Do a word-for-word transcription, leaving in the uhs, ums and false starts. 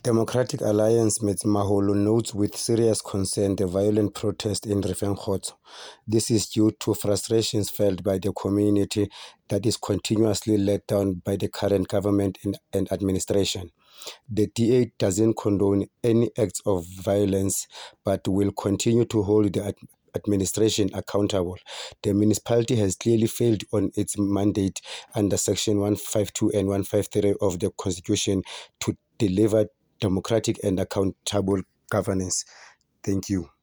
Democratic Alliance Metsimaholo notes with serious concern the violent protest in Rifengkgotso. This is due to frustrations felt by the community that is continuously let down by the current government and administration. The D A doesn't condone any acts of violence but will continue to hold the ad- administration accountable. The municipality has clearly failed on its mandate under Section one fifty-two and one fifty-three of the Constitution to deliver democratic and accountable governance. Thank you.